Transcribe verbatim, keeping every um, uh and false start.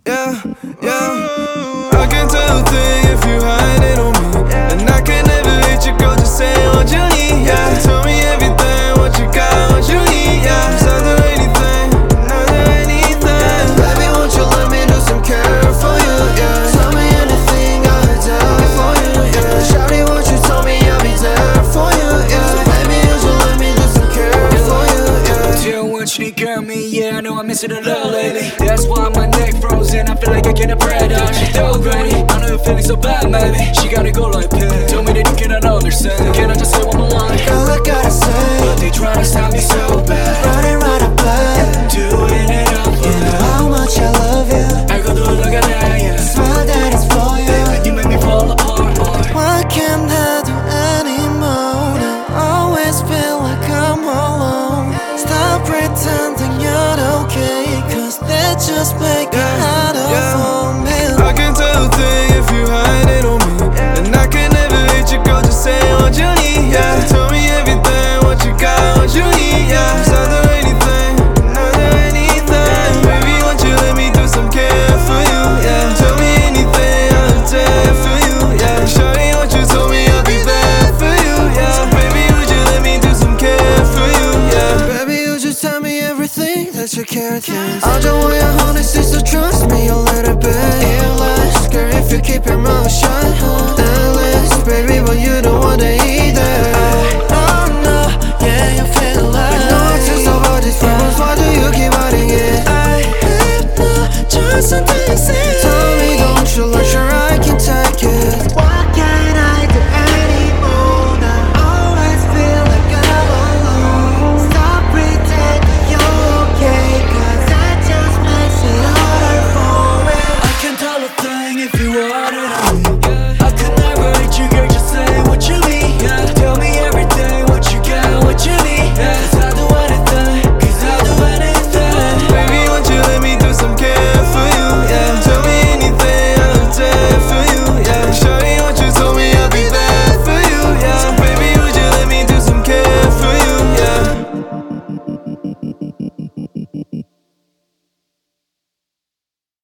Yeah, yeah. I can tell a thing if you hide it on me, and I can never let you go. Just say what you need. Yeah, tell me everything, what you got, what you need. Yeah, it's not do anything, not do anything. Baby, won't you let me do some care for you? Yeah, tell me anything, I'll die for you. Yeah, shawty, won't you tell me I'll be there for you? Yeah, so baby, won't you let me do some care for you? Yeah. Tell what you need, girl, me. Yeah, I know I'm missing a lot lately. That's why my neck frozen. I feel like I can't breathe out. She so ready. I know you're feeling so bad, maybe. She gotta go like this. Tell me that you cannot understand. Can I just say one more line? All I gotta say, but they try to stop me so bad. Running right up back, doing it up for you know how much I love you. I go do it like a lion. Smile that is for you. Baby, you make me fall apart. Why can't I do anymore? I always feel like I'm alone. Stop pretending you're okay, cause that just make it harder for me. I can tell a thing if you hide it on me, and I can never let you go. Just say what you need. Yeah, tell me everything, what you got, what you need. Yeah, it's not do anything, not do anything. Baby, won't you let me do some care for you? Yeah, tell me anything, I'll die for you. Yeah, shawty, won't you tell me I'll be there for you? Yeah, so baby, would you let me do some care for you? Yeah, baby, you just tell me everything that you care. I don't want your honesty, so trust me a little bit. Endless, girl, if you keep your mouth shut. Endless, baby, but you don't want to either. Oh no, yeah, you feel like I know it's just about these problems. Why do you keep hiding it? I hypnotize until